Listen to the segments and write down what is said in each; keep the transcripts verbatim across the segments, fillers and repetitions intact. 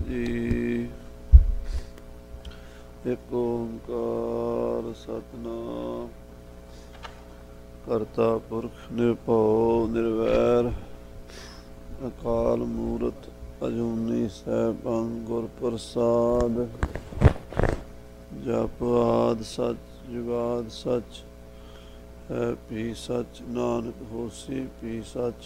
ਜੀ। ਇੱਕ ਓੰਕਾਰ ਸਤਿਨਾਮ ਕਰਤਾ ਪੁਰਖ ਨਿਰਭਉ ਨਿਰਵੈਰ ਅਕਾਲ ਮੂਰਤ ਅਜੂਨੀ ਸੈਭੰ ਗੁਰ ਪ੍ਰਸਾਦ। ਜਪ ਆਦਿ ਸਚ ਜੁਗਾਦਿ ਸਚ ਹੈ ਭੀ ਸਚ ਨਾਨਕ ਹੋਸੀ ਭੀ ਸਚ।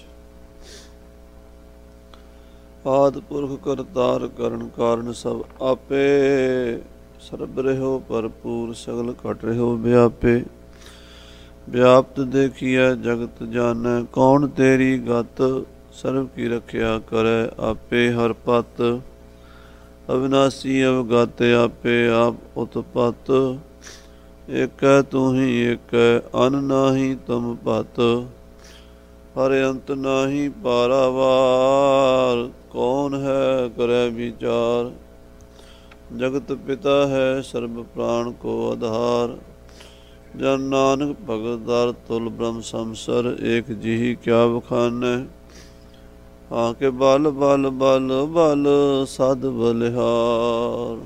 ਆਦਿ ਪੁਰਖ ਕਰਤਾਰ ਕਰਨ ਕਾਰਨ ਸਭ ਆਪੇ ਸਰਬ ਰਹਿਓ ਭਰਪੂਰ ਸਗਲ ਘਟ ਰਹਿਓ ਵਿਆਪੇ। ਵਿਆਪਤ ਦੇਖੀਐ ਜਗਤ ਜਾਣੈ ਕੌਣ ਤੇਰੀ ਗਤ ਸਰਬ ਕੀ ਰਖਿਆ ਕਰੈ ਆਪੇ ਹਰ ਪਤ। ਅਵਿਨਾਸੀ ਅਵਗਤ ਆਪੇ ਆਪ ਉਤਪਤ ਏਕੈ ਤੂੰ ਹੀ ਏਕੈ ਅਨ ਨਾਹੀ ਤੁਮ ਭਤ। ਹਰ ਅੰਤ ਨਾਹੀ ਪਾਰਾਵਾਰ ਕੌਣ ਹੈ ਕਰੈ ਵਿਚਾਰ। ਜਗਤ ਪਿਤਾ ਹੈ ਸਰਬ ਪ੍ਰਾਣ ਕੋ ਆਧਾਰ। ਜਨ ਨਾਨਕ ਭਗਤ ਦਰ ਤੁਲ ਬ੍ਰਹਮ ਸੰਸਰ ਏਕ ਜਿਹੀ ਕਿਆ ਵਖਾਨੈ। ਹਾਂ ਕੇ ਬਲ ਬਲ ਬਲ ਬਲ ਸਦ ਬਲਿਹਾਰ।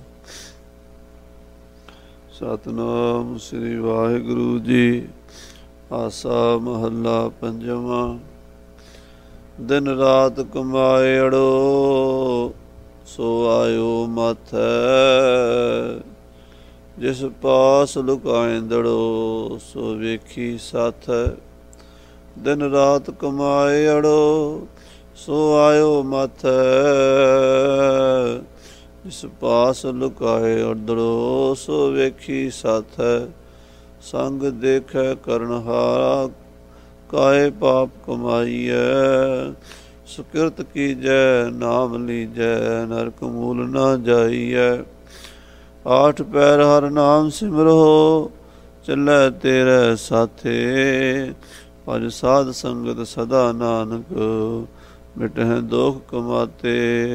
ਸਤਿਨਾਮ ਸ੍ਰੀ ਵਾਹਿਗੁਰੂ ਜੀ। ਆਸਾ ਮਹੱਲਾ ਪੰਜਵਾਂ। ਦਿਨ ਰਾਤ ਕਮਾਏ ਅੜੋ ਸੋ ਆਇਓ ਮਾਥੈ। ਜਿਸ ਪਾਸ ਲੁਕਾਇਂਦੜੋ ਸੋ ਵੇਖੀ ਸਾਥੈ। ਦਿਨ ਰਾਤ ਕਮਾਏ ਅੜੋ ਸੋ ਆਇਓ ਮਾਥੈ। ਜਿਸ ਪਾਸ ਲੁਕਾਏ ਅੜਦੜੋ ਸੋ ਵੇਖੀ ਸਾਥੈ। ਸੰਗ ਦੇਖੈ ਕਰਨਹਾਰਾ ਕਾਏ ਪਾਪ ਕਮਾਈਐ। ਸੁਕਿਰਤ ਕੀਜੈ ਨਾਮ ਲੀਜੈ ਨਰਕ ਮੂਲ ਨਾ ਜਾਈਐ। ਆਠ ਪੈਰ ਹਰ ਨਾਮ ਸਿਮਰੋ ਚੱਲੈ ਤੇਰੇ ਸਾਥੇ। ਭਜ ਸਾਧ ਸੰਗਤ ਸਦਾ ਨਾਨਕ ਮਿਟਹਿ ਦੋਖ ਕਮਾਤੇ।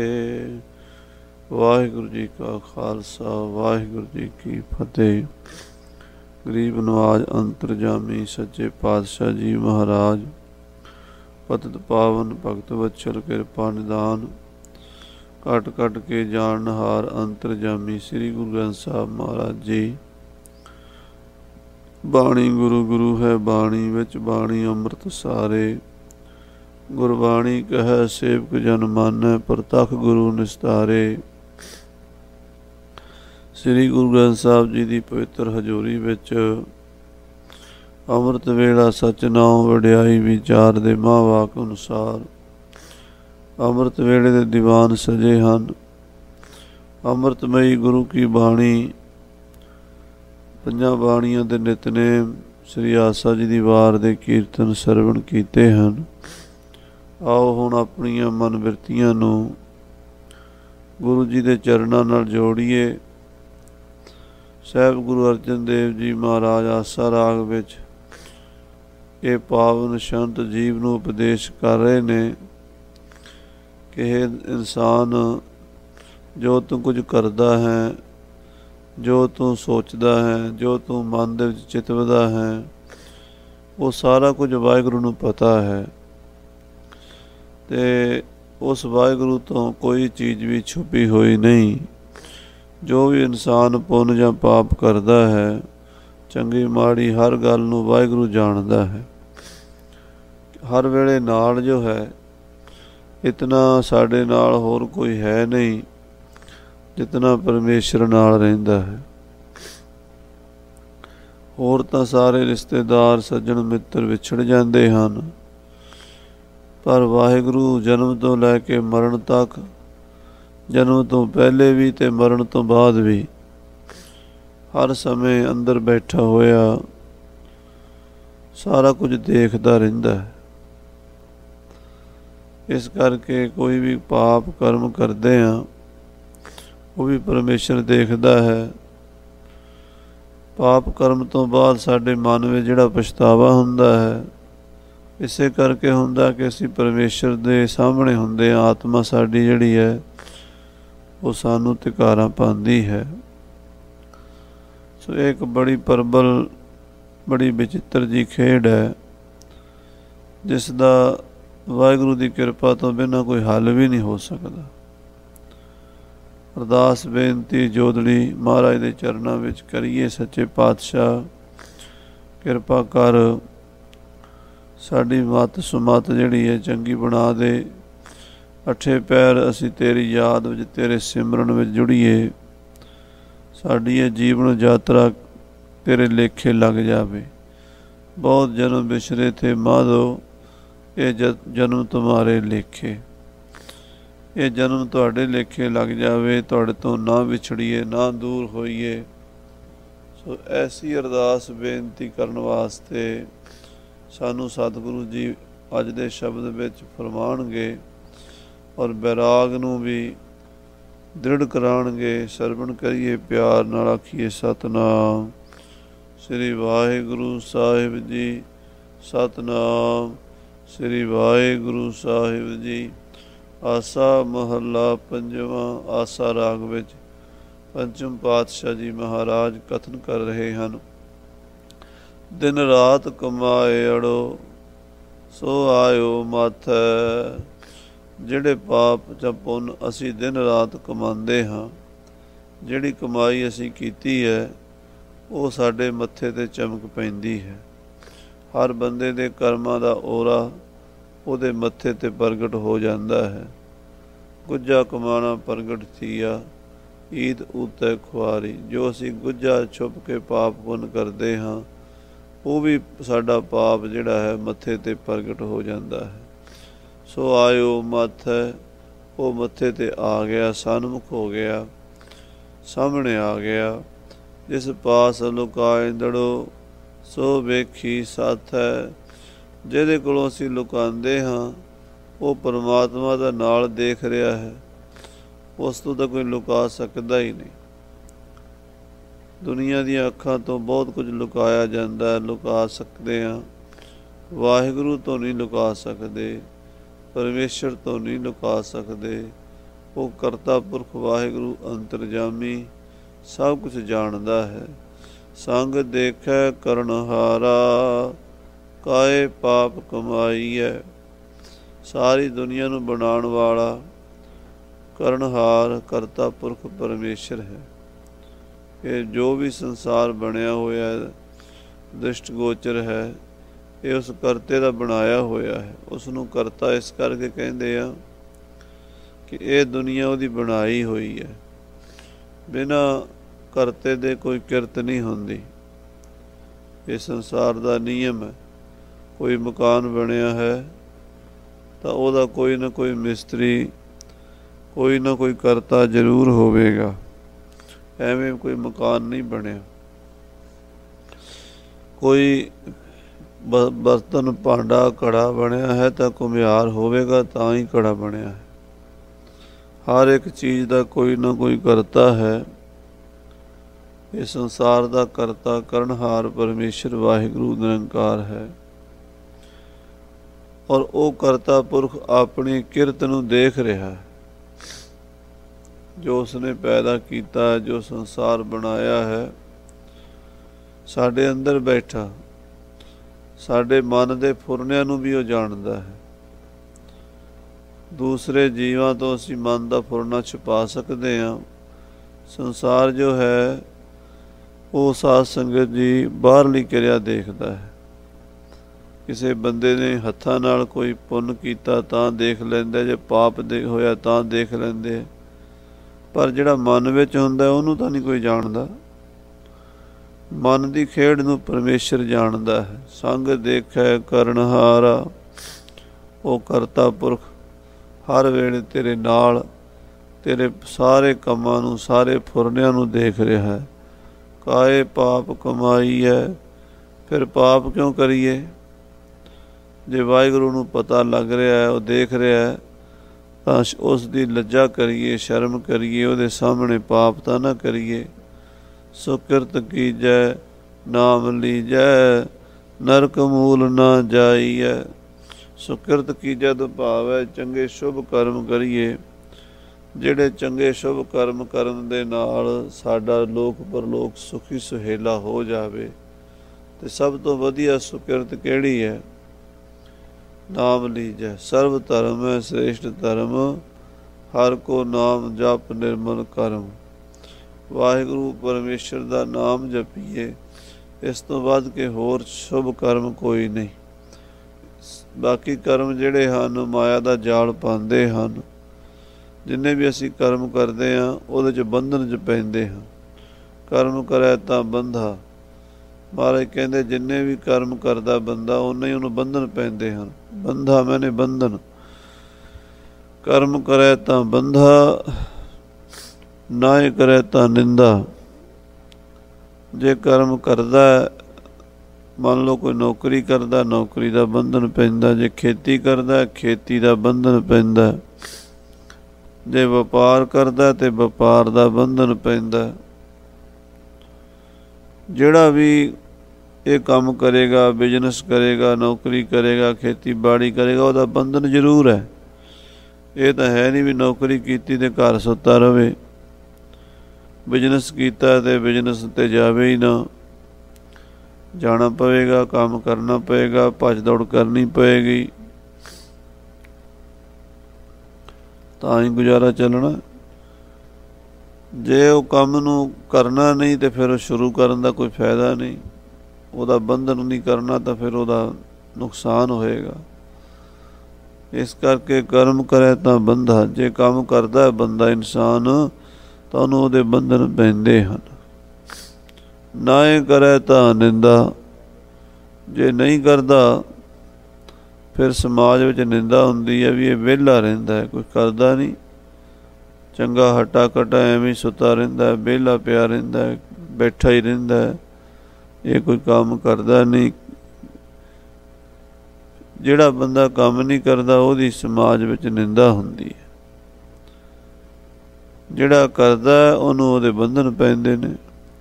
ਵਾਹਿਗੁਰੂ ਜੀ ਕਾ ਖਾਲਸਾ ਵਾਹਿਗੁਰੂ ਜੀ ਕੀ ਫਤਿਹ। ਗਰੀਬ ਨਵਾਜ ਅੰਤਰਜਾਮੀ ਸੱਚੇ ਪਾਤਸ਼ਾਹ ਜੀ ਮਹਾਰਾਜ ਪਤਿਤ ਪਾਵਨ ਭਗਤ ਵਛਲ ਕਿਰਪਾ ਨਿਦਾਨ ਘਟ ਘਟ ਕੇ ਜਾਣਹਾਰ ਅੰਤਰਜਾਮੀ ਸ੍ਰੀ ਗੁਰੂ ਗ੍ਰੰਥ ਸਾਹਿਬ ਮਹਾਰਾਜ ਜੀ। ਬਾਣੀ ਗੁਰੂ ਗੁਰੂ ਹੈ ਬਾਣੀ ਵਿੱਚ ਬਾਣੀ ਅੰਮ੍ਰਿਤ ਸਾਰੇ। ਗੁਰਬਾਣੀ ਕਹੈ ਸੇਵਕ ਜਨ ਮਾਨੈ ਪ੍ਰਤੱਖ ਗੁਰੂ ਨਿਸਤਾਰੇ। ਸ੍ਰੀ ਗੁਰੂ ਗ੍ਰੰਥ ਸਾਹਿਬ ਜੀ ਦੀ ਪਵਿੱਤਰ ਹਜ਼ੂਰੀ ਵਿੱਚ ਅੰਮ੍ਰਿਤ ਵੇਲਾ ਸਚ ਨਾਉ ਵਡਿਆਈ ਵਿਚਾਰ ਦੇ ਮਹਾਂਵਾਕ ਅਨੁਸਾਰ ਅੰਮ੍ਰਿਤ ਵੇਲੇ ਦੇ ਦੀਵਾਨ ਸਜੇ ਹਨ। ਅੰਮ੍ਰਿਤਮਈ ਗੁਰੂ ਕੀ ਬਾਣੀ ਪੰਜਾਂ ਬਾਣੀਆਂ ਦੇ ਨਿਤਨੇਮ ਸ੍ਰੀ ਆਸਾ ਜੀ ਦੀ ਵਾਰ ਦੇ ਕੀਰਤਨ ਸਰਵਣ ਕੀਤੇ ਹਨ। ਆਓ ਹੁਣ ਆਪਣੀਆਂ ਮਨ ਬਿਰਤੀਆਂ ਨੂੰ ਗੁਰੂ ਜੀ ਦੇ ਚਰਨਾਂ ਨਾਲ ਜੋੜੀਏ। ਸਾਹਿਬ ਗੁਰੂ ਅਰਜਨ ਦੇਵ ਜੀ ਮਹਾਰਾਜ ਆਸਾ ਰਾਗ ਵਿੱਚ ਇਹ ਪਾਵਨ ਸੰਤ ਜੀਵ ਨੂੰ ਉਪਦੇਸ਼ ਕਰ ਰਹੇ ਨੇ ਕਿ ਇਹ ਇਨਸਾਨ ਜੋ ਤੂੰ ਕੁਝ ਕਰਦਾ ਹੈ, ਜੋ ਤੂੰ ਸੋਚਦਾ ਹੈ, ਜੋ ਤੂੰ ਮਨ ਦੇ ਵਿੱਚ ਚਿਤਵਦਾ ਹੈ, ਉਹ ਸਾਰਾ ਕੁਝ ਵਾਹਿਗੁਰੂ ਨੂੰ ਪਤਾ ਹੈ ਤੇ ਉਸ ਵਾਹਿਗੁਰੂ ਤੋਂ ਕੋਈ ਚੀਜ਼ ਵੀ ਛੁਪੀ ਹੋਈ ਨਹੀਂ। ਜੋ ਵੀ ਇਨਸਾਨ ਪੁੰਨ ਜਾਂ ਪਾਪ ਕਰਦਾ ਹੈ, ਚੰਗੀ ਮਾੜੀ ਹਰ ਗੱਲ ਨੂੰ ਵਾਹਿਗੁਰੂ ਜਾਣਦਾ ਹੈ। ਹਰ ਵੇਲੇ ਨਾਲ ਜੋ ਹੈ, ਇਤਨਾ ਸਾਡੇ ਨਾਲ ਹੋਰ ਕੋਈ ਹੈ ਨਹੀਂ ਜਿਤਨਾ ਪਰਮੇਸ਼ਰ ਨਾਲ ਰਹਿੰਦਾ ਹੈ। ਹੋਰ ਤਾਂ ਸਾਰੇ ਰਿਸ਼ਤੇਦਾਰ ਸੱਜਣ ਮਿੱਤਰ ਵਿਛੜ ਜਾਂਦੇ ਹਨ, ਪਰ ਵਾਹਿਗੁਰੂ ਜਨਮ ਤੋਂ ਲੈ ਕੇ ਮਰਨ ਤੱਕ, ਜਨਮ ਤੋਂ ਪਹਿਲੇ ਵੀ ਤੇ ਮਰਨ ਤੋਂ ਬਾਅਦ ਵੀ ਹਰ ਸਮੇਂ ਅੰਦਰ ਬੈਠਾ ਹੋਇਆ ਸਾਰਾ ਕੁਝ ਦੇਖਦਾ ਰਹਿੰਦਾ ਹੈ। ਇਸ ਕਰਕੇ ਕੋਈ ਵੀ ਪਾਪ ਕਰਮ ਕਰਦੇ ਹਾਂ ਉਹ ਵੀ ਪਰਮੇਸ਼ਰ ਦੇਖਦਾ ਹੈ। ਪਾਪ ਕਰਮ ਤੋਂ ਬਾਅਦ ਸਾਡੇ ਮਨ ਵਿੱਚ ਜਿਹੜਾ ਪਛਤਾਵਾ ਹੁੰਦਾ ਹੈ, ਇਸੇ ਕਰਕੇ ਹੁੰਦਾ ਕਿ ਅਸੀਂ ਪਰਮੇਸ਼ਰ ਦੇ ਸਾਹਮਣੇ ਹੁੰਦੇ ਹਾਂ। ਆਤਮਾ ਸਾਡੀ ਜਿਹੜੀ ਹੈ ਉਹ ਸਾਨੂੰ ਧਿਕਾਰਾਂ ਪਾਉਂਦੀ ਹੈ। ਸੋ ਇਹ ਇੱਕ ਬੜੀ ਪ੍ਰਬਲ ਬੜੀ ਵਿਚਿੱਤਰ ਜੀ ਖੇਡ ਹੈ ਜਿਸ ਦਾ ਵਾਹਿਗੁਰੂ ਦੀ ਕਿਰਪਾ ਤੋਂ ਬਿਨਾਂ ਕੋਈ ਹੱਲ ਵੀ ਨਹੀਂ ਹੋ ਸਕਦਾ। ਅਰਦਾਸ ਬੇਨਤੀ ਜੋਦੜੀ ਮਹਾਰਾਜ ਦੇ ਚਰਨਾਂ ਵਿੱਚ ਕਰੀਏ। ਸੱਚੇ ਪਾਤਸ਼ਾਹ ਕਿਰਪਾ ਕਰ, ਸਾਡੀ ਮੱਤ ਸੁਮੱਤ ਜਿਹੜੀ ਹੈ ਚੰਗੀ ਬਣਾ ਦੇ। ਅੱਠੇ ਪੈਰ ਅਸੀਂ ਤੇਰੀ ਯਾਦ ਵਿੱਚ, ਤੇਰੇ ਸਿਮਰਨ ਵਿੱਚ ਜੁੜੀਏ। ਸਾਡੀ ਇਹ ਜੀਵਨ ਯਾਤਰਾ ਤੇਰੇ ਲੇਖੇ ਲੱਗ ਜਾਵੇ। ਬਹੁਤ ਜਨਮ ਵਿਛਰੇ ਥੇ ਮਾਧੋ, ਇਹ ਜਨਮ ਤੁਮਾਰੇ ਲੇਖੇ। ਇਹ ਜਨਮ ਤੁਹਾਡੇ ਲੇਖੇ ਲੱਗ ਜਾਵੇ, ਤੁਹਾਡੇ ਤੋਂ ਨਾ ਵਿਛੜੀਏ, ਨਾ ਦੂਰ ਹੋਈਏ। ਸੋ ਐਸੀ ਅਰਦਾਸ ਬੇਨਤੀ ਕਰਨ ਵਾਸਤੇ ਸਾਨੂੰ ਸਤਿਗੁਰੂ ਜੀ ਅੱਜ ਦੇ ਸ਼ਬਦ ਵਿੱਚ ਫਰਮਾਣਗੇ ਔਰ ਬੈਰਾਗ ਨੂੰ ਵੀ ਦ੍ਰਿੜ ਕਰਾਉਣਗੇ। ਸਰਵਣ ਕਰੀਏ ਪਿਆਰ ਨਾਲ, ਆਖੀਏ ਸਤਿਨਾਮ ਸ੍ਰੀ ਵਾਹਿਗੁਰੂ ਸਾਹਿਬ ਜੀ। ਸਤਿਨਾਮ ਸ੍ਰੀ ਵਾਹਿਗੁਰੂ ਸਾਹਿਬ ਜੀ। ਆਸਾ ਮਹੱਲਾ ਪੰਜਵਾਂ। ਆਸਾ ਰਾਗ ਵਿੱਚ ਪੰਚਮ ਪਾਤਸ਼ਾਹ ਜੀ ਮਹਾਰਾਜ ਕਥਨ ਕਰ ਰਹੇ ਹਨ। ਦਿਨ ਰਾਤ ਕਮਾਏ ਅੜੋ, ਸੋ ਆਇਓ ਮਾਥੈ। ਜਿਹੜੇ ਪਾਪ ਜਾਂ ਪੁੰਨ ਅਸੀਂ ਦਿਨ ਰਾਤ ਕਮਾਉਂਦੇ ਹਾਂ, ਜਿਹੜੀ ਕਮਾਈ ਅਸੀਂ ਕੀਤੀ ਹੈ, ਉਹ ਸਾਡੇ ਮੱਥੇ 'ਤੇ ਚਮਕ ਪੈਂਦੀ ਹੈ। ਹਰ ਬੰਦੇ ਦੇ ਕਰਮਾਂ ਦਾ ਔਰਾ ਉਹਦੇ ਮੱਥੇ 'ਤੇ ਪ੍ਰਗਟ ਹੋ ਜਾਂਦਾ ਹੈ। ਗੁੱਜਾ ਕਮਾਣਾ ਪ੍ਰਗਟ ਥੀਆ, ਈਦ ਉਤੈ ਖੁਆਰੀ। ਜੋ ਅਸੀਂ ਗੁੱਜਾ ਛੁਪ ਕੇ ਪਾਪ ਪੁੰਨ ਕਰਦੇ ਹਾਂ, ਉਹ ਵੀ ਸਾਡਾ ਪਾਪ ਜਿਹੜਾ ਹੈ ਮੱਥੇ 'ਤੇ ਪ੍ਰਗਟ ਹੋ ਜਾਂਦਾ ਹੈ। ਸੋ ਆਇਓ ਮੱਥੈ, ਉਹ ਮੱਥੇ 'ਤੇ ਆ ਗਿਆ, ਸਨਮੁਖ ਹੋ ਗਿਆ, ਸਾਹਮਣੇ ਆ ਗਿਆ। ਜਿਸ ਪਾਸ ਲੁਕਾਏ ਦੜੋ, ਸੋ ਵੇਖੀ ਸਾਥੈ। ਜਿਹਦੇ ਕੋਲੋਂ ਅਸੀਂ ਲੁਕਾਉਂਦੇ ਹਾਂ, ਉਹ ਪਰਮਾਤਮਾ ਦਾ ਨਾਲ ਦੇਖ ਰਿਹਾ ਹੈ। ਉਸ ਤੋਂ ਤਾਂ ਕੋਈ ਲੁਕਾ ਸਕਦਾ ਹੀ ਨਹੀਂ। ਦੁਨੀਆ ਦੀਆਂ ਅੱਖਾਂ ਤੋਂ ਬਹੁਤ ਕੁਝ ਲੁਕਾਇਆ ਜਾਂਦਾ ਹੈ, ਲੁਕਾ ਸਕਦੇ ਹਾਂ। ਵਾਹਿਗੁਰੂ ਤੋਂ ਨਹੀਂ ਲੁਕਾ ਸਕਦੇ, ਪਰਮੇਸ਼ਰ ਤੋਂ ਨਹੀਂ ਲੁਕਾ ਸਕਦੇ। ਉਹ ਕਰਤਾ ਪੁਰਖ ਵਾਹਿਗੁਰੂ ਅੰਤਰਜਾਮੀ ਸਭ ਕੁਝ ਜਾਣਦਾ ਹੈ। ਸੰਗ ਦੇਖੈ ਕਰਨਹਾਰਾ, ਕਾਏ ਪਾਪ ਕਮਾਈਐ। ਸਾਰੀ ਦੁਨੀਆ ਨੂੰ ਬਣਾਉਣ ਵਾਲਾ ਕਰਨਹਾਰ ਕਰਤਾ ਪੁਰਖ ਪਰਮੇਸ਼ਰ ਹੈ। ਇਹ ਜੋ ਵੀ ਸੰਸਾਰ ਬਣਿਆ ਹੋਇਆ ਦ੍ਰਿਸ਼ਟ ਗੋਚਰ ਹੈ, ਇਹ ਉਸ ਕਰਤੇ ਦਾ ਬਣਾਇਆ ਹੋਇਆ ਹੈ। ਉਸ ਨੂੰ ਕਰਤਾ ਇਸ ਕਰਕੇ ਕਹਿੰਦੇ ਆ ਕਿ ਇਹ ਦੁਨੀਆ ਉਹਦੀ ਬਣਾਈ ਹੋਈ ਹੈ। ਬਿਨਾਂ ਕਰਤੇ ਦੇ ਕੋਈ ਕਿਰਤ ਨਹੀਂ ਹੁੰਦੀ। ਇਹ ਸੰਸਾਰ ਦਾ ਨਿਯਮ ਹੈ। ਕੋਈ ਮਕਾਨ ਬਣਿਆ ਹੈ ਤਾਂ ਉਹਦਾ ਕੋਈ ਨਾ ਕੋਈ ਮਿਸਤਰੀ, ਕੋਈ ਨਾ ਕੋਈ ਕਰਤਾ ਜ਼ਰੂਰ ਹੋਵੇਗਾ। ਐਵੇਂ ਕੋਈ ਮਕਾਨ ਨਹੀਂ ਬਣਿਆ। ਕੋਈ ਬ ਬਰਤਨ ਭਾਂਡਾ ਘੜਾ ਬਣਿਆ ਹੈ ਤਾਂ ਘੁਮਿਆਰ ਹੋਵੇਗਾ, ਤਾਂ ਹੀ ਘੜਾ ਬਣਿਆ ਹੈ। ਹਰ ਇੱਕ ਚੀਜ਼ ਦਾ ਕੋਈ ਨਾ ਕੋਈ ਕਰਤਾ ਹੈ। ਇਹ ਸੰਸਾਰ ਦਾ ਕਰਤਾ ਕਰਨਹਾਰ ਪਰਮੇਸ਼ਰ ਵਾਹਿਗੁਰੂ ਨਿਰੰਕਾਰ ਹੈ। ਔਰ ਉਹ ਕਰਤਾ ਪੁਰਖ ਆਪਣੀ ਕਿਰਤ ਨੂੰ ਦੇਖ ਰਿਹਾ ਹੈ। ਜੋ ਉਸਨੇ ਪੈਦਾ ਕੀਤਾ, ਜੋ ਸੰਸਾਰ ਬਣਾਇਆ ਹੈ, ਸਾਡੇ ਅੰਦਰ ਬੈਠਾ, ਸਾਡੇ ਮਨ ਦੇ ਫੁਰਨਿਆਂ ਨੂੰ ਵੀ ਉਹ ਜਾਣਦਾ ਹੈ। ਦੂਸਰੇ ਜੀਵਾਂ ਤੋਂ ਅਸੀਂ ਮਨ ਦਾ ਫੁਰਨਾ ਛੁਪਾ ਸਕਦੇ ਹਾਂ। ਸੰਸਾਰ ਜੋ ਹੈ ਉਹ ਸਾਧ ਸੰਗਤ ਜੀ ਬਾਹਰਲੀ ਕਿਰਿਆ ਦੇਖਦਾ ਹੈ। ਕਿਸੇ ਬੰਦੇ ਨੇ ਹੱਥਾਂ ਨਾਲ ਕੋਈ ਪੁੰਨ ਕੀਤਾ ਤਾਂ ਦੇਖ ਲੈਂਦੇ, ਜੇ ਪਾਪ ਦੇ ਹੋਇਆ ਤਾਂ ਦੇਖ ਲੈਂਦੇ, ਪਰ ਜਿਹੜਾ ਮਨ ਵਿੱਚ ਹੁੰਦਾ ਉਹਨੂੰ ਤਾਂ ਨਹੀਂ ਕੋਈ ਜਾਣਦਾ। ਮਨ ਦੀ ਖੇਡ ਨੂੰ ਪਰਮੇਸ਼ਰ ਜਾਣਦਾ ਹੈ। ਸੰਗ ਦੇਖੈ ਕਰਨਹਾਰਾ, ਉਹ ਕਰਤਾ ਪੁਰਖ ਹਰ ਵੇਲੇ ਤੇਰੇ ਨਾਲ, ਤੇਰੇ ਸਾਰੇ ਕੰਮਾਂ ਨੂੰ, ਸਾਰੇ ਫੁਰਨਿਆਂ ਨੂੰ ਦੇਖ ਰਿਹਾ ਹੈ। ਕਾਏ ਪਾਪ ਕਮਾਈ ਹੈ, ਫਿਰ ਪਾਪ ਕਿਉਂ ਕਰੀਏ? ਜੇ ਵਾਹਿਗੁਰੂ ਨੂੰ ਪਤਾ ਲੱਗ ਰਿਹਾ ਹੈ, ਉਹ ਦੇਖ ਰਿਹਾ ਹੈ, ਤਾਂ ਉਸ ਦੀ ਲੱਜਾ ਕਰੀਏ, ਸ਼ਰਮ ਕਰੀਏ, ਉਹਦੇ ਸਾਹਮਣੇ ਪਾਪ ਤਾਂ ਨਾ ਕਰੀਏ। ਸੁਕਿਰਤ ਕੀਜੈ ਨਾਮ ਲੀਜੈ, ਨਰਕ ਮੂਲ ਨਾ ਜਾਈਐ। ਸੁਕਿਰਤ ਕੀਜੈ ਤੋਂ ਭਾਵ ਹੈ ਚੰਗੇ ਸ਼ੁਭ ਕਰਮ ਕਰੀਏ। ਜਿਹੜੇ ਚੰਗੇ ਸ਼ੁਭ ਕਰਮ ਕਰਨ ਦੇ ਨਾਲ ਸਾਡਾ ਲੋਕ ਪਰਲੋਕ ਸੁਖੀ ਸੁਹੇਲਾ ਹੋ ਜਾਵੇ। ਤੇ ਸਭ ਤੋਂ ਵਧੀਆ ਸੁਕਿਰਤ ਕਿਹੜੀ ਹੈ? ਨਾਮ ਲੀਜੈ। ਸਰਬ ਧਰਮ ਹੈ ਸ੍ਰੇਸ਼ਟ ਧਰਮ, हर को नाम जप निर्मल करम। वाहिगुरु परमेश्वर का नाम जपीए, इस तो वध के होर शुभ कर्म कोई नहीं। बाकी कर्म जिहड़े हन माया का जाल पाते हैं। जिन्ने भी असी कर्म करते हैं उहदे च बंधन च पैंदे हैं। कर्म करे तां बंधा। महाराज कहते जिन्ने भी कर्म करता बंदा उन्ने ही उन्हें बंधन पैंदे हैं। बंधा मैंने बंधन। कर्म करे तां बंधा, नाए करे तां निंदा। जे कर्म करदा, मान लो कोई नौकरी करदा, नौकरी का बंधन पैंदा। जे खेती करदा, खेती का बंधन पैंदा। जे व्यापार करदा ते व्यापार का बंधन पैंदा। जिहड़ा भी ये काम करेगा, बिजनेस करेगा, नौकरी करेगा, खेती बाड़ी करेगा, उसका बंधन जरूर है। ये तो है नहीं भी नौकरी कीती ते घर सुता रहे, बिजनेस कीता ते बिजनेस ते जावे ही ना। जाना पवेगा, काम करना पएगा, भज दौड़ करनी पएगी, तां ही गुजारा चलना। जे वो काम नूं करना नहीं तो फिर शुरू करन दा कोई फायदा नहीं। ਉਹਦਾ ਬੰਧਨ नहीं करना तो फिर ਉਹਦਾ नुकसान होएगा। इस करके कर्म करे तो बंधा। जे काम करता है बंदा इंसान तो ਉਹਨੂੰ ਉਹਦੇ ਬੰਧਨ ਪੈਂਦੇ ਹਨ। नाए करे तो निंदा। जे नहीं करता फिर समाज विच निंदा हुंदी है भी ये विहला रहिंदा है, कुछ करता नहीं, चंगा हट्टा कट्टा एवें सुता रहिंदा है, विहला पिया रहिंदा है, बैठा ही रहिंदा है, ये कोई काम करता नहीं। जिहड़ा बंदा काम नहीं करता उहदी समाज विच निंदा हुंदी है। जिहड़ा करदा उहनूं उहदे बंधन पैंदे ने।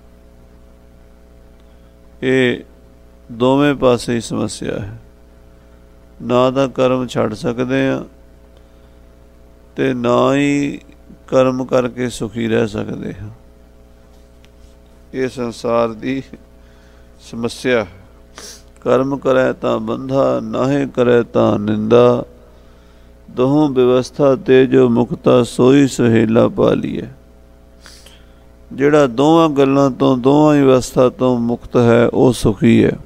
ये दोवें पासे ही समस्या है। ना तो कर्म छड़ सकते हैं ते ना ही कर्म करके सुखी रह सकते हैं। ये संसार की समस्या है। कर्म करे तां बंधा, नाहे करे तां निंदा। दोहों व्यवस्था ते जो मुक्ता सोई सहेला पालीए। जिहड़ा दोवां गल्लां तो दोवां व्यवस्था तो मुक्त है वो सुखी है।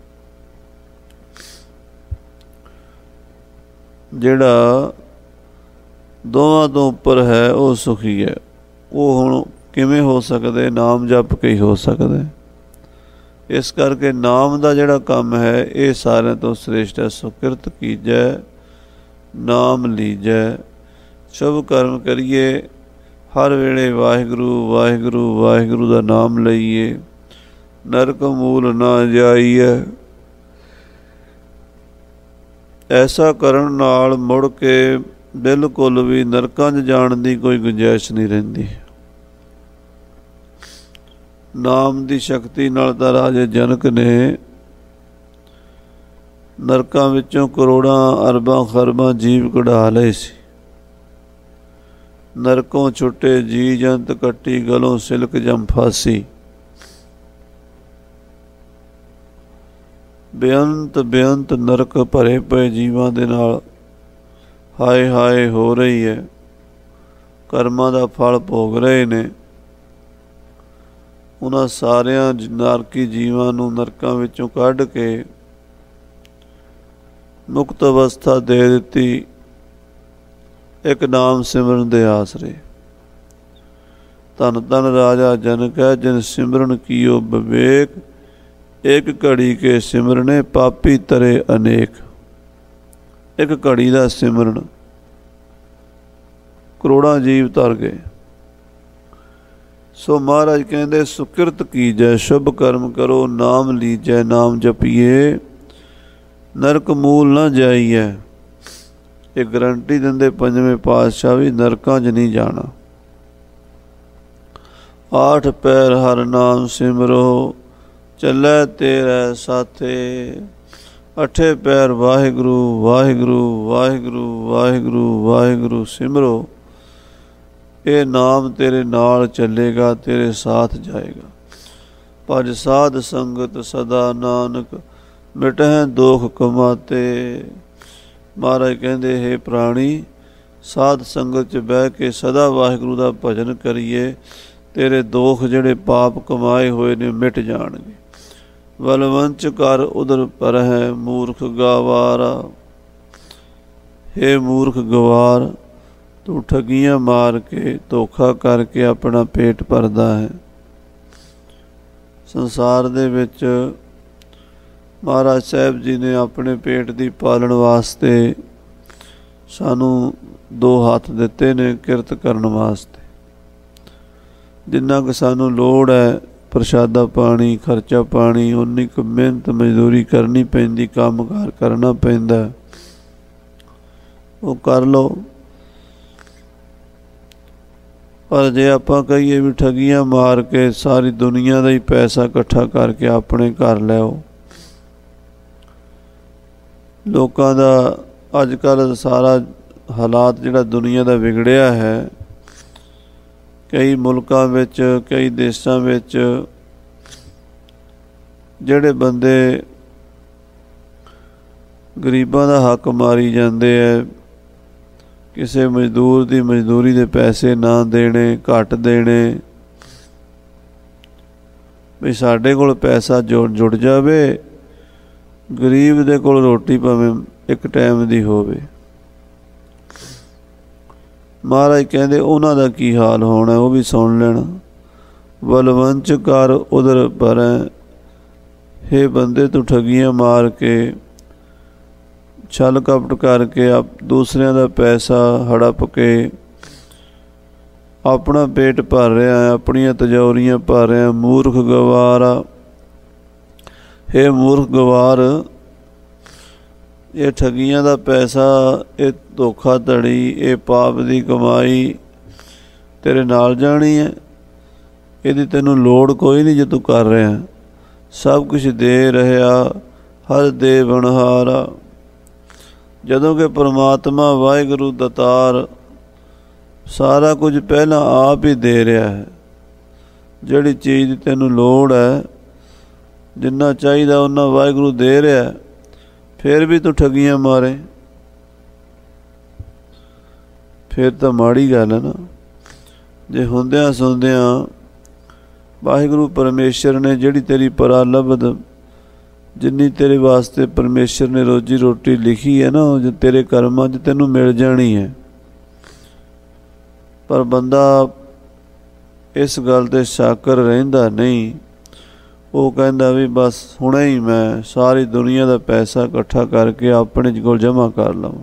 जिहड़ा दोवां तो उपर है वो सुखी है। वो हुण किवें हो सकदे? नाम जप के ही हो सकदे। इस करके नाम का जिहड़ा काम है ये सारिਆਂ तो श्रेष्ठ है। सुकृत कीजै नाम लीजै। शुभ कर्म करिए, हर वेले वाहिगुरु वाहिगुरु वाहिगुरु का नाम लईए। नरक मूल ना जाइए। ऐसा करन नाल मुड़ के बिल्कुल भी नरकां च जाण दी कोई गुंजाइश नहीं रहिंदी। नाम की शक्ति नाल तां राजे जनक ने नरकां विचों करोड़ां अरबां खरबां जीव कढ़ा लए सी। नरकों छुटे जी जंत कट्टी गलों सिलक जम फासी। बेअंत बेअंत नरक भरे पे जीवां दे नाल हाय हाय हो रही है। कर्मां दा फल भोग रहे ने। उन्हां सारियां नरकी जीवां नूं नरकां विचों कढ के मुक्त अवस्था दे दित्ती एक नाम सिमरन दे आसरे। धन धन राजा जनक है जिन सिमरन कियो विवेक। एक घड़ी के सिमरने पापी तरे अनेक। एक घड़ी का सिमरन करोड़ां जीव तर गए। सो महाराज कहते सुकृत कीजै, शुभ कर्म करो, नाम लीजै, नाम जपीए, नरक मूल ना जाइए। ये गारंटी देंदे पंजवें पातशाह भी नरकां च नहीं जाना। आठ पैर हर नाम सिमरो, चलै तेरे साथे। अठे पैर वाहिगुरु वाहिगुरु वाहिगुरु वाहिगुरु वाहिगुरु सिमरो। ये नाम तेरे नाल चलेगा, तेरे साथ जाएगा। भज साध संगत सदा नानक, मिटह दोख कमाते। महाराज कहते हे प्राणी साध संगत च बह के सदा वाहिगुरू दा भजन करिए, तेरे दोख जिहड़े पाप कमाए हुए ने मिट जाणगे। बलवंच कर उधर पर है मूर्ख गवारा। हे मूर्ख गवार, तू ठगियां मार के धोखा करके अपना पेट भरदा है। संसार दे विच महाराज साहब जी ने अपने पेट की पालन वास्ते सानू दो हाथ दिते ने किरत करन वास्ते। जिन्ना कि सानू लोड़ है प्रशादा पानी खर्चा पानी उन्नी क मेहनत मजदूरी करनी पैंदी, काम कार करना पैंदा, वो कर लो। पर जे आपां कहिए भी ठगियां मार के सारी दुनिया का ही पैसा इकट्ठा करके अपने घर लैओ। लोकां दा अजकल सारा हालात जिहड़ा दुनिया का विगड़िया है, कई मुल्कां विच कई देशां विच जिहड़े बंदे गरीबां दा हक मारी जांदे है, किसी मजदूर की मजदूरी के पैसे ना देने, घट देने, भी साडे कोल पैसा जुड़ जुड़ जावे, गरीब दे कोल रोटी भावें एक टाइम दी होवे। महाराज कहते उन्हां दा की हाल होना, वो भी सुन लेना। बलवंच कर उधर पर, हे बंदे तू ठगियां मार के छल कपट करके आप दूसरिਆਂ ਦਾ पैसा हड़प के अपना पेट भर रहा है, अपनियां तजौरियां भर रहा है। मूर्ख गवारा, हे मूर्ख गवार, ये ठगियां दा पैसा, ये धोखाधड़ी, ये पाप दी कमाई तेरे नाल जानी है। इहदी तैनूं लोड़ कोई नहीं जो तू कर रहा, सब कुछ दे रहा हर दे बनहारा। जदों कि परमात्मा वाहिगुरू दतार सारा कुछ पहला आप ही दे रहा है। जिहड़ी चीज़ की तैनूं लोड़ है, जिन्ना चाहिए उन्ना वाहिगुरू दे रहा है, फिर भी तू ठगियां मारे, फिर तो माड़ी गल है ना। जे हुंदियां सुनदियां वाहिगुरू परमेश्वर ने जिहड़ी तेरी परालब्ध, जिन्नी तेरे वास्ते परमेश्वर ने रोजी रोटी लिखी है ना, जो तेरे कर्मां च तैनूं मिल जानी है। पर बंदा इस गल ते शाकर रहिंदा नहीं, वो कहंदा भी बस हुणे ही मैं सारी दुनिया का पैसा इकट्ठा करके अपने कोल जमा कर लवां।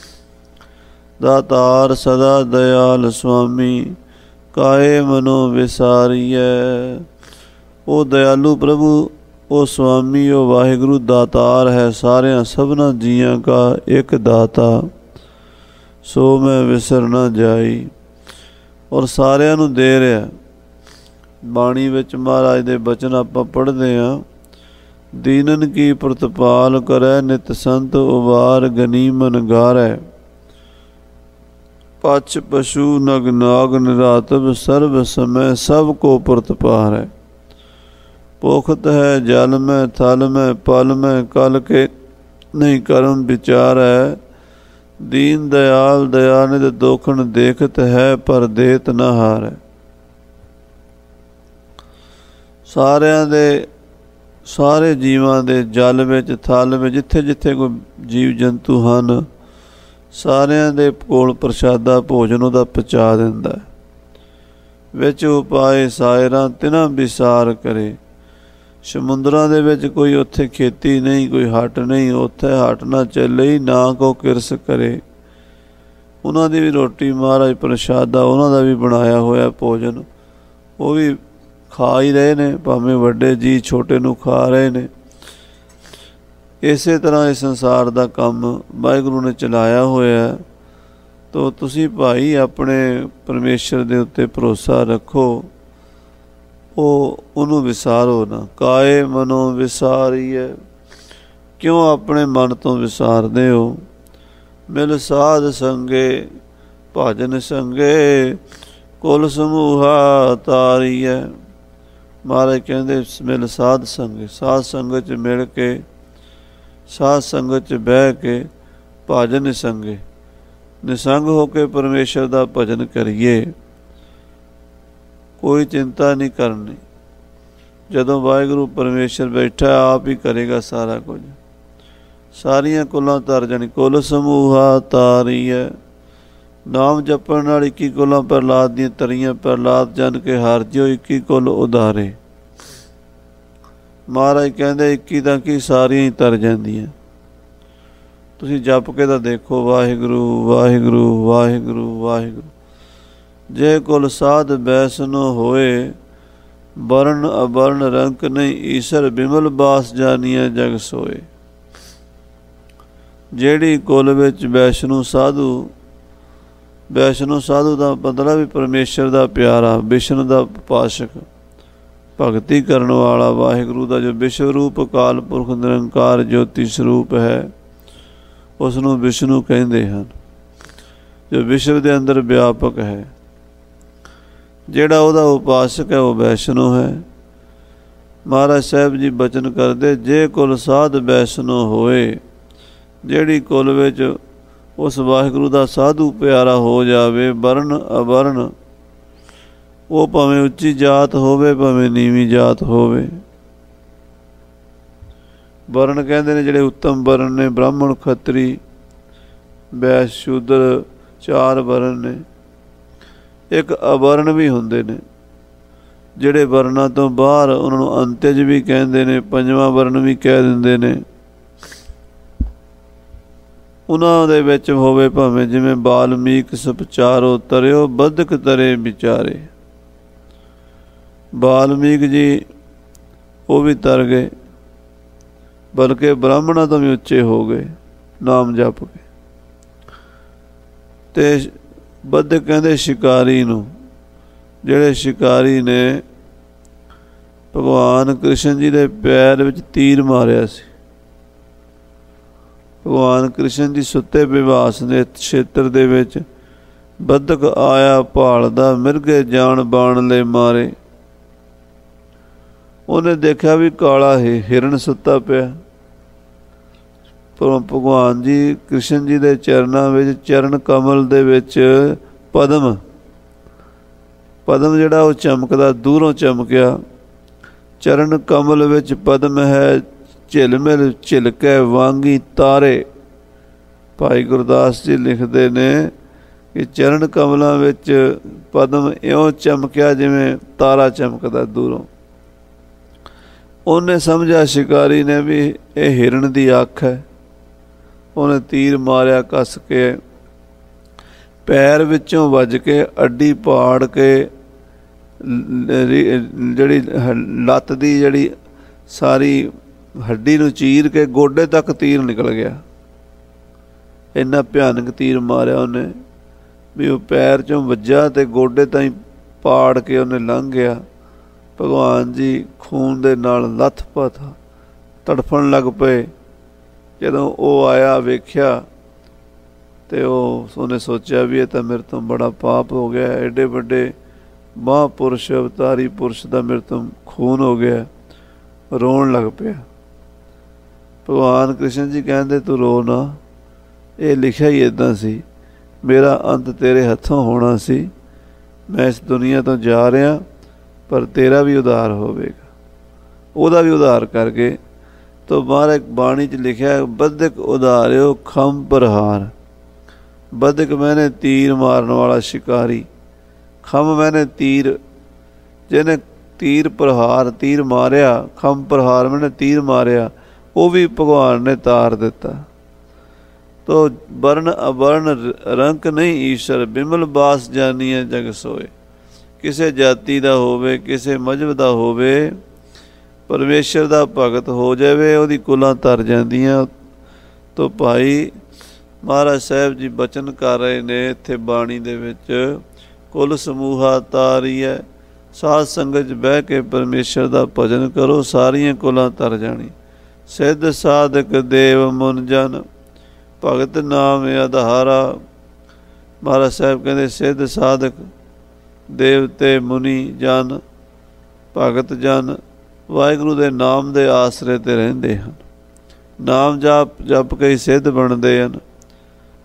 दातार सदा दयाल स्वामी, काए मनो विसारियै। ओ दयालु प्रभु, ओ स्वामी, ओ वाहिगुरू दातार है, सारियां सबना जियां का एक दाता, सो मैं विसर न जाई। और सारियां नूं दे रहा। बाणी विच महाराज दे बचन आपां पढ़दे हां, दीनन की प्रतिपाल करै, नित संत उबार गनीमन गारै। पछ पशु नग नाग निरातब, सर्व समय सब को प्रतिपार है। पोखत है जल में थल में पल में, कल के नहीं कर्म विचार है। दीन दयाल दयानिध दोखन देखत है, पर देत न हार है। सारिਆਂ ਦੇ ਸਾਰੇ ਜੀਵਾਂ ਦੇ ਜਲ ਵਿੱਚ ਥਲ ਵਿੱਚ ਜਿੱਥੇ ਜਿੱਥੇ ਕੋਈ ਜੀਵ ਜੰਤੂ ਹਨ, ਸਾਰਿਆਂ ਦੇ ਕੋਲ ਪ੍ਰਸ਼ਾਦਾ ਭੋਜਨ ਉਹਦਾ ਪਹੁੰਚਾ ਦਿੰਦਾ ਹੈ। ਵਿੱਚ ਉਪਾਏ ਸਾਇਰਾਂ ਤਿਨਾਂ ਵਿਸਾਰ ਕਰੇ। ਸਮੁੰਦਰਾਂ ਦੇ ਵਿੱਚ ਕੋਈ ਉੱਥੇ ਖੇਤੀ ਨਹੀਂ, ਕੋਈ ਹੱਟ ਨਹੀਂ, ਉੱਥੇ ਹੱਟ ਨਾ ਚੱਲੇ ਹੀ ਨਾ ਕੋ ਕਿਰਸ ਕਰੇ। ਉਹਨਾਂ ਦੀ ਵੀ ਰੋਟੀ ਮਹਾਰਾਜ ਪ੍ਰਸ਼ਾਦਾ ਉਹਨਾਂ ਦਾ ਵੀ ਬਣਾਇਆ ਹੋਇਆ ਭੋਜਨ, ਉਹ ਵੀ ਖਾ ਹੀ ਰਹੇ ਨੇ, ਭਾਵੇਂ ਵੱਡੇ ਜੀ ਛੋਟੇ ਨੂੰ ਖਾ ਰਹੇ ਨੇ। ਇਸੇ ਤਰ੍ਹਾਂ ਇਸ ਸੰਸਾਰ ਦਾ ਕੰਮ ਵਾਹਿਗੁਰੂ ਨੇ ਚਲਾਇਆ ਹੋਇਆ। ਤੋ ਤੁਸੀਂ ਭਾਈ ਆਪਣੇ ਪਰਮੇਸ਼ਰ ਦੇ ਉੱਤੇ ਭਰੋਸਾ ਰੱਖੋ, ਉਹ ਉਹਨੂੰ ਵਿਸਾਰੋ ਨਾ। ਕਾਏ ਮਨੋਂ ਵਿਸਾਰੀਐ, ਕਿਉਂ ਆਪਣੇ ਮਨ ਤੋਂ ਵਿਸਾਰਦੇ ਹੋ। ਮਿਲ ਸਾਧ ਸੰਗੇ ਭਜਨ ਸੰਗੇ, ਕੁਲ ਸਮੂਹਾ ਤਾਰੀਐ। ਮਹਾਰਾਜ ਕਹਿੰਦੇ ਮਿਲ ਸਾਧ ਸੰਗ, ਸਾਧ ਸੰਗਤ 'ਚ ਮਿਲ ਕੇ, ਸਾਧ ਸੰਗਤ 'ਚ ਬਹਿ ਕੇ ਭਜਨ ਸੰਗੇ, ਨਿਸੰਗ ਹੋ ਕੇ ਪਰਮੇਸ਼ਰ ਦਾ ਭਜਨ ਕਰੀਏ, ਕੋਈ ਚਿੰਤਾ ਨਹੀਂ ਕਰਨੀ। ਜਦੋਂ ਵਾਹਿਗੁਰੂ ਪਰਮੇਸ਼ਰ ਬੈਠਾ ਆਪ ਹੀ ਕਰੇਗਾ ਸਾਰਾ ਕੁਝ। ਸਾਰੀਆਂ ਕੁਲਾਂ ਤਰ ਜਾਣੀ। ਕੁਲ ਸਮੂਹਾ ਤਾਰੀਐ, ਨਾਮ ਜਪਣ ਨਾਲ ਇੱਕੀ ਕੁਲਾਂ ਪ੍ਰਹਲਾਦ ਦੀਆਂ ਤਰੀਆਂ। ਪ੍ਰਹਲਾਦ ਜਨ ਕੇ ਹਾਰ ਜਿਓ ਇੱਕੀ ਕੁਲ ਉਧਾਰੇ। ਮਹਾਰਾਜ ਕਹਿੰਦੇ ਇੱਕੀ ਤਾਂ ਕੀ ਸਾਰੀਆਂ ਹੀ ਤਰ ਜਾਂਦੀਆਂ। ਤੁਸੀਂ ਜਪ ਕੇ ਤਾਂ ਦੇਖੋ, ਵਾਹਿਗੁਰੂ ਵਾਹਿਗੁਰੂ ਵਾਹਿਗੁਰੂ ਵਾਹਿਗੁਰੂ। ਜੇ ਕੁਲ ਸਾਧ ਬੈਸਨੋ ਹੋਏ, ਵਰਨ ਅਵਰਨ ਰੰਕ ਨਹੀਂ ਈਸ਼ਰ ਬਿਮਲ ਬਾਸ ਜਾਨੀਐ ਜਗ ਸੋਏ। ਜਿਹੜੀ ਕੁਲ ਵਿੱਚ ਵੈਸ਼ਨੂ ਸਾਧੂ, ਵੈਸ਼ਨੂ ਸਾਧੂ ਦਾ ਮਤਲਬ ਵੀ ਪਰਮੇਸ਼ਰ ਦਾ ਪਿਆਰਾ, ਵਿਸ਼ਨੂੰ ਦਾ ਉਪਾਸਕ, ਭਗਤੀ ਕਰਨ ਵਾਲਾ, ਵਾਹਿਗੁਰੂ ਦਾ ਜੋ ਵਿਸ਼ਵ ਰੂਪ ਅਕਾਲ ਪੁਰਖ ਨਿਰੰਕਾਰ ਜੋਤੀ ਸਰੂਪ ਹੈ, ਉਸ ਨੂੰ ਵਿਸ਼ਨੂੰ ਕਹਿੰਦੇ ਹਨ, ਜੋ ਵਿਸ਼ਵ ਦੇ ਅੰਦਰ ਵਿਆਪਕ ਹੈ। ਜਿਹੜਾ ਉਹਦਾ ਉਪਾਸਕ ਹੈ ਉਹ ਵੈਸ਼ਨੂ ਹੈ। ਮਹਾਰਾਜ ਸਾਹਿਬ ਜੀ ਬਚਨ ਕਰਦੇ, ਜੇ ਕੁਲ ਸਾਧ ਵੈਸ਼ਨੂ ਹੋਏ, ਜਿਹੜੀ ਕੁਲ ਵਿੱਚ ਉਸ ਵਾਹਿਗੁਰੂ ਦਾ ਸਾਧੂ ਪਿਆਰਾ ਹੋ ਜਾਵੇ, ਵਰਨ ਅਵਰਨ, ਉਹ ਭਾਵੇਂ ਉੱਚੀ ਜਾਤ ਹੋਵੇ ਭਾਵੇਂ ਨੀਵੀਂ ਜਾਤ ਹੋਵੇ। ਵਰਨ ਕਹਿੰਦੇ ਨੇ ਜਿਹੜੇ ਉੱਤਮ ਵਰਨ ਨੇ, ਬ੍ਰਾਹਮਣ ਖੱਤਰੀ ਵੈਸ਼ ਸ਼ੂਦਰ, ਚਾਰ ਵਰਨ ਨੇ। ਇੱਕ ਅਵਰਨ ਵੀ ਹੁੰਦੇ ਨੇ, ਜਿਹੜੇ ਵਰਨਾਂ ਤੋਂ ਬਾਹਰ, ਉਹਨਾਂ ਨੂੰ ਅੰਤਜ ਵੀ ਕਹਿੰਦੇ ਨੇ, ਪੰਜਵਾਂ ਵਰਨ ਵੀ ਕਹਿ ਦਿੰਦੇ ਨੇ। ਉਹਨਾਂ ਦੇ ਵਿੱਚ ਹੋਵੇ ਭਾਵੇਂ ਜਿਵੇਂ ਬਾਲਮੀਕ ਸਪਚਾਰੋ ਤਰਿਓ ਬਦਕ ਤਰੇ ਵਿਚਾਰੇ। ਬਾਲਮੀਕ ਜੀ ਉਹ ਵੀ ਤਰ ਗਏ, ਬਲਕਿ ਬ੍ਰਾਹਮਣਾਂ ਤੋਂ ਵੀ ਉੱਚੇ ਹੋ ਗਏ ਨਾਮ ਜਪ ਕੇ। ਤੇ ਬਦਕ ਕਹਿੰਦੇ ਸ਼ਿਕਾਰੀ ਨੂੰ, ਜਿਹੜੇ ਸ਼ਿਕਾਰੀ ਨੇ ਭਗਵਾਨ ਕ੍ਰਿਸ਼ਨ ਜੀ ਦੇ ਪੈਰ ਵਿੱਚ ਤੀਰ ਮਾਰਿਆ ਸੀ। ਭਗਵਾਨ ਕ੍ਰਿਸ਼ਨ ਜੀ ਸੁੱਤੇ ਵਿਵਾਸ ਦੇ ਖੇਤਰ ਦੇ ਵਿੱਚ ਬਦਕ ਆਇਆ ਭਾਲਦਾ, ਮਿਰਗੇ ਜਾਣ ਬਾਣ ਲੈ ਮਾਰੇ। ਉਹਨੇ ਦੇਖਿਆ ਵੀ ਕਾਲਾ ਹੀ ਹਿਰਨ ਸੁੱਤਾ ਪਿਆ। ਭਗਵਾਨ ਜੀ ਕ੍ਰਿਸ਼ਨ ਜੀ ਦੇ ਚਰਨਾਂ ਵਿੱਚ, ਚਰਨ ਕਮਲ ਦੇ ਵਿੱਚ ਪਦਮ, ਪਦਮ ਜਿਹੜਾ ਉਹ ਚਮਕਦਾ, ਦੂਰੋਂ ਚਮਕਿਆ। ਚਰਨ ਕਮਲ ਵਿੱਚ ਪਦਮ ਹੈ, ਝਿਲਮਿਲ ਝਿਲਕੈ ਵਾਂਗੀ ਤਾਰੇ। ਭਾਈ ਗੁਰਦਾਸ ਜੀ ਲਿਖਦੇ ਨੇ ਕਿ ਚਰਨ ਕਮਲਾਂ ਵਿੱਚ ਪਦਮ ਇਉਂ ਚਮਕਿਆ ਜਿਵੇਂ ਤਾਰਾ ਚਮਕਦਾ ਦੂਰੋਂ। ਉਹਨੇ ਸਮਝਿਆ ਸ਼ਿਕਾਰੀ ਨੇ ਵੀ ਇਹ ਹਿਰਨ ਦੀ ਅੱਖ ਹੈ। ਉਹਨੇ ਤੀਰ ਮਾਰਿਆ ਕੱਸ ਕੇ, ਪੈਰ ਵਿੱਚੋਂ ਵੱਜ ਕੇ ਅੱਡੀ ਪਾੜ ਕੇ, ਜਿਹੜੀ ਲੱਤ ਦੀ ਜਿਹੜੀ ਸਾਰੀ ਹੱਡੀ ਨੂੰ ਚੀਰ ਕੇ ਗੋਡੇ ਤੱਕ ਤੀਰ ਨਿਕਲ ਗਿਆ। ਇੰਨਾ ਭਿਆਨਕ ਤੀਰ ਮਾਰਿਆ ਉਹਨੇ ਵੀ ਉਹ ਪੈਰ 'ਚੋਂ ਵੱਜਾ ਅਤੇ ਗੋਡੇ ਤਾਈਂ ਪਾੜ ਕੇ ਉਹਨੇ ਲੰਘ ਗਿਆ। ਭਗਵਾਨ ਜੀ ਖੂਨ ਦੇ ਨਾਲ ਲੱਥ-ਪੱਥ ਤੜਫਣ ਲੱਗ ਪਏ। ਜਦੋਂ ਉਹ ਆਇਆ ਵੇਖਿਆ ਅਤੇ ਉਹ ਉਹਨੇ ਸੋਚਿਆ ਵੀ ਇਹ ਤਾਂ ਮੇਰੇ ਤੋਂ ਬੜਾ ਪਾਪ ਹੋ ਗਿਆ, ਐਡੇ ਵੱਡੇ ਮਹਾਂਪੁਰਸ਼ ਅਵਤਾਰੀ ਪੁਰਸ਼ ਦਾ ਮੇਰੇ ਤੋਂ ਖੂਨ ਹੋ ਗਿਆ। ਰੋਣ ਲੱਗ ਪਿਆ। ਭਗਵਾਨ ਕ੍ਰਿਸ਼ਨ ਜੀ ਕਹਿੰਦੇ ਤੂੰ ਰੋ ਨਾ, ਇਹ ਲਿਖਿਆ ਹੀ ਇੱਦਾਂ ਸੀ, ਮੇਰਾ ਅੰਤ ਤੇਰੇ ਹੱਥੋਂ ਹੋਣਾ ਸੀ। ਮੈਂ ਇਸ ਦੁਨੀਆ ਤੋਂ ਜਾ ਰਿਹਾ, ਪਰ ਤੇਰਾ ਵੀ ਉਧਾਰ ਹੋਵੇਗਾ, ਉਹਦਾ ਵੀ ਉਧਾਰ ਕਰਕੇ। ਤੋ ਮਹਾਰਾਜ ਬਾਣੀ 'ਚ ਲਿਖਿਆ, ਬਦਕ ਉਧਾਰਿਓ ਖੰਭ ਪ੍ਰਹਾਰ। ਬਦਕ ਮੈਨੇ ਤੀਰ ਮਾਰਨ ਵਾਲਾ ਸ਼ਿਕਾਰੀ, ਖੰਭ ਮੈਨੇ ਤੀਰ, ਜਿਹਨੇ ਤੀਰ ਪ੍ਰਹਾਰ, ਤੀਰ ਮਾਰਿਆ, ਖੰਭ ਪ੍ਰਹਾਰ ਮੈਨੇ ਤੀਰ ਮਾਰਿਆ, ਉਹ ਵੀ ਭਗਵਾਨ ਨੇ ਤਾਰ ਦਿੱਤਾ। ਤੋ ਵਰਨ ਅਵਰਨ ਰੰਕ ਨਹੀਂ ਈਸ਼ਰ, ਬਿਮਲ ਬਾਸ ਜਾਨੀਐ ਜਗ ਸੋਏ। ਕਿਸੇ ਜਾਤੀ ਦਾ ਹੋਵੇ, ਕਿਸੇ ਮਜ਼ਹਬ ਦਾ ਹੋਵੇ, ਪਰਮੇਸ਼ਰ ਦਾ ਭਗਤ ਹੋ ਜਾਵੇ, ਉਹਦੀ ਕੁਲਾਂ ਤਰ ਜਾਂਦੀਆਂ। ਤੋ ਭਾਈ ਮਹਾਰਾਜ ਸਾਹਿਬ ਜੀ ਬਚਨ ਕਰ ਰਹੇ ਨੇ ਇੱਥੇ ਬਾਣੀ ਦੇ ਵਿੱਚ, ਕੁਲ ਸਮੂਹਾ ਤਾਰੀਐ। ਸਾਧ ਸੰਗਤ 'ਚ ਬਹਿ ਕੇ ਪਰਮੇਸ਼ਰ ਦਾ ਭਜਨ ਕਰੋ, ਸਾਰੀਆਂ ਕੁਲਾਂ ਤਰ ਜਾਣੀ। ਸਿੱਧ ਸਾਧਕ ਦੇਵ ਮੁਨ ਜਨ, ਭਗਤ ਨਾਮ ਆਧਾਰਾ। ਮਹਾਰਾਜ ਸਾਹਿਬ ਕਹਿੰਦੇ ਸਿੱਧ ਸਾਧਕ, ਦੇਵਤੇ, ਮੁਨੀ ਜਨ, ਭਗਤ ਜਨ ਵਾਹਿਗੁਰੂ ਦੇ ਨਾਮ ਦੇ ਆਸਰੇ 'ਤੇ ਰਹਿੰਦੇ ਹਨ। ਨਾਮ ਜਪ ਜਪ ਕੇ ਹੀ ਸਿੱਧ ਬਣਦੇ ਹਨ।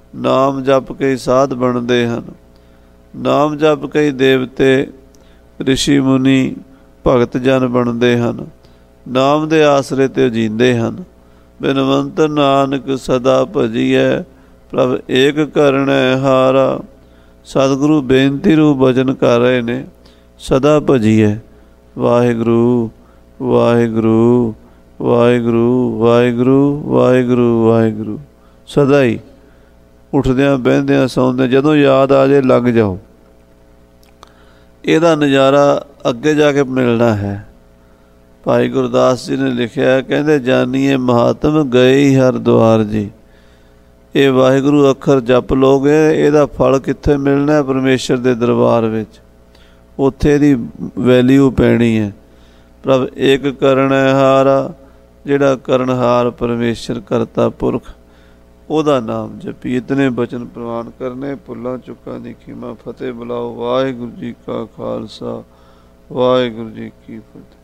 ਨਾਮ ਜਪ ਕਈ ਸਾਧ ਬਣਦੇ ਹਨ। ਨਾਮ ਜਪ ਕਈ ਦੇਵਤੇ ਰਿਸ਼ੀ ਮੁਨੀ ਭਗਤ ਜਨ ਬਣਦੇ ਹਨ। ਨਾਮ ਦੇ ਆਸਰੇ ਤੇ ਜੀਂਦੇ ਹਨ। ਬਿਨਵੰਤ ਨਾਨਕ ਸਦਾ ਭਜੀਐ ਪ੍ਰਭ ਏਕ ਕਰਨੈ ਹਾਰਾ। ਸਤਿਗੁਰੂ ਬੇਨਤੀ ਰੂ ਬਚਨ ਕਰ ਰਹੇ ਨੇ, ਸਦਾ ਭਜੀਐ। ਵਾਹਿਗੁਰੂ ਵਾਹਿਗੁਰੂ ਵਾਹਿਗੁਰੂ ਵਾਹਿਗੁਰੂ ਵਾਹਿਗੁਰੂ ਵਾਹਿਗੁਰੂ। ਸਦਾ ਹੀ ਉੱਠਦਿਆਂ ਬਹਿੰਦਿਆਂ ਸੌਂਦਿਆਂ ਜਦੋਂ ਯਾਦ ਆ ਜੇ ਲੱਗ ਜਾਓ। ਇਹਦਾ ਨਜ਼ਾਰਾ ਅੱਗੇ ਜਾ ਕੇ ਮਿਲਣਾ ਹੈ। ਭਾਈ ਗੁਰਦਾਸ ਜੀ ਨੇ ਲਿਖਿਆ, ਕਹਿੰਦੇ ਜਾਨੀਏ ਮਹਾਤਮ ਗਏ ਹਰਿਦੁਆਰ ਜੀ। ਇਹ ਵਾਹਿਗੁਰੂ ਅੱਖਰ ਜਪ ਲੋਗੇ, ਇਹਦਾ ਫਲ ਕਿੱਥੇ ਮਿਲਣਾ? ਪਰਮੇਸ਼ਰ ਦੇ ਦਰਬਾਰ ਵਿੱਚ, ਉੱਥੇ ਇਹਦੀ ਵੈਲਿਊ ਪੈਣੀ ਹੈ। ਪ੍ਰਭ ਏਕ ਕਰਨੈ ਹਾਰਾ, ਜਿਹੜਾ ਕਰਨਹਾਰ ਪਰਮੇਸ਼ਰ ਕਰਤਾ ਪੁਰਖ, ਉਹਦਾ ਨਾਮ ਜਪੀ। ਇਤਨੇ ਬਚਨ ਪ੍ਰਵਾਨ ਕਰਨੇ, ਭੁੱਲਾਂ ਚੁੱਕਾਂ ਦੀ ਖਿਮਾ। ਫਤਿਹ ਬੁਲਾਓ। ਵਾਹਿਗੁਰੂ ਜੀ ਕਾ ਖਾਲਸਾ, ਵਾਹਿਗੁਰੂ ਜੀ ਕੀ ਫਤਿਹ।